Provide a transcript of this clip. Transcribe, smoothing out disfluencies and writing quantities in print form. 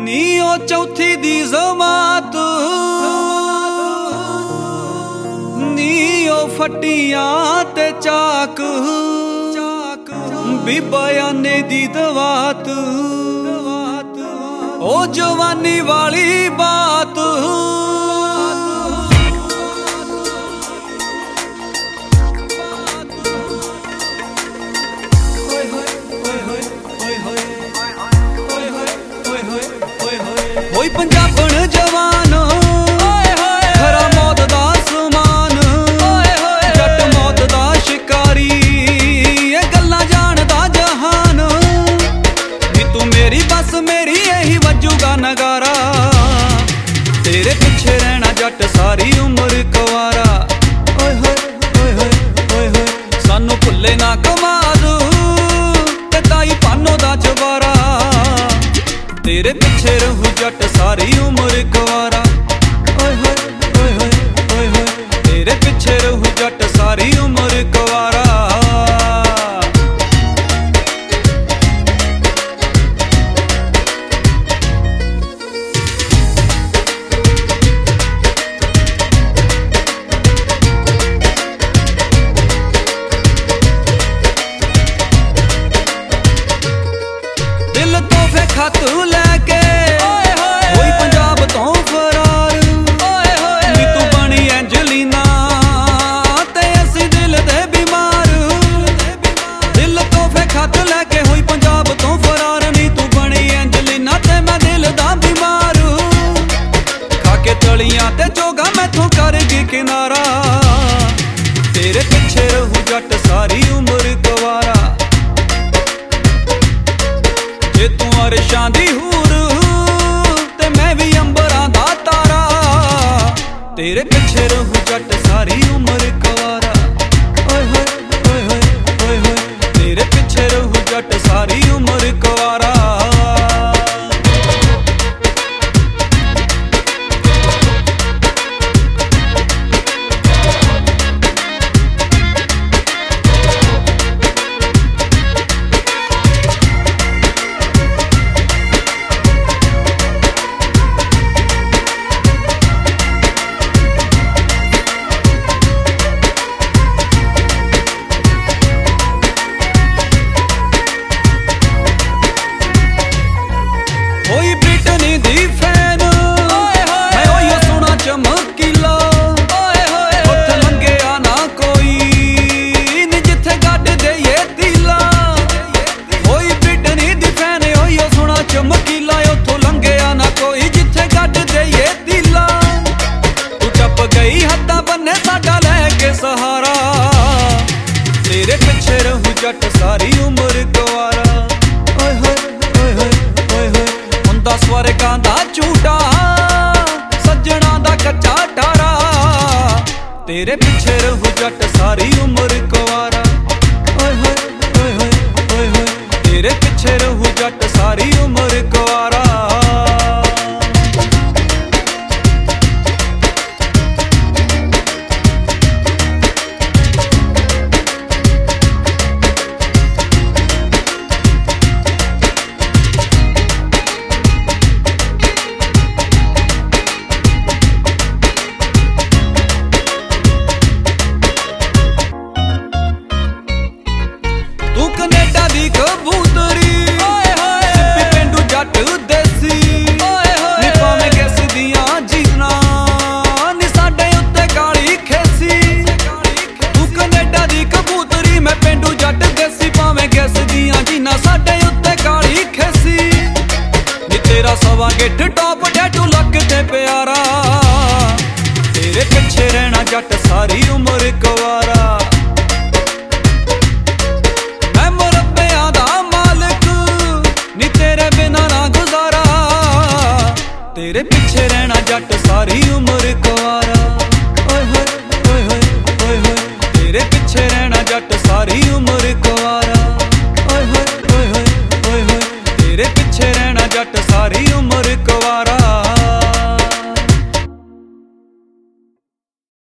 नी ओ चौथी दी जमात नी ओ फटियां ते चाक बीबायाने दी दवात ओ जवानी वाली बात होई पंजाबण जवान खरा मौत दा समान जट मौत दा शिकारी ये गल्लां जानदा जहान नी तू मेरी बस मेरी यही वजूगा नगारा तेरे पिछे रहना जट सारी उम्र कुवारा सानू भुल्ले ना कमाद ते ताई पानो दा जवारा तेरे पिछे रहू जट सारी उम्र कुवारा तेरे पिछे रहू जट सारी उम्र कुवारा दिल तोहफे खत लैके होई पंजाब तो फरार नी तू बनी एंजलीना ते असी दिल दे बीमार दिल तोहफे खत लैके होई पंजाब तो फरार नी तू बनी एंजलीना ते मैं दिल दा बीमार खाके तलियां ते जोगा मैथों करगी किनारा तेरे पिछे रहू जट सारी उम्र कुवारा जे तू अरशां दी हूर ते मैं भी अंबरां दा तारा तेरे पिछे रहू जट सारी उम्र कुवारा तेरे पिछे रहू जट सारी उम्र कुवारा होई ब्रिटनी दी फैन मैं ओयो सोना चमकीला उत्थे लंघिया ना कोई नी जिथे गड्ड देइए तीला होई ब्रिटनी दी फैन ओयो सोना चमकीला उत्थों लंघिया ना कोई जिथे गड्ड देइए तीला तू टप गई हद्दां बन्ने साडा लैके सहारा तेरे पिछे रहू जट सारी उम्र कुवारा स्वर्गां दा झूठा सज्जणा दा कच्चा टारा तेरे पिछे रहू जट सारी उम्र कुवारा तेरे पिछे रहू जट सारी उम्र कुवारा तू कनेडा दी कबूतरी सिप्पी पेंडू जट देसी नी भावें किस दियां जीना नी साडे उत्ते काली खेसी तू कनेडा दी कबूतरी मैं पेंडू जट देसी भावें किस दियां जीना साडे उत्ते काली खेसी नी तेरा सवा गिठ टॉप टैटू लक ते प्यारा तेरे पिछे रहना जट सारी उम्र कुवारा तेरे पिछे रहना जट सारी उम्र कुवारा तेरे पिछे रहना जट सारी उम्र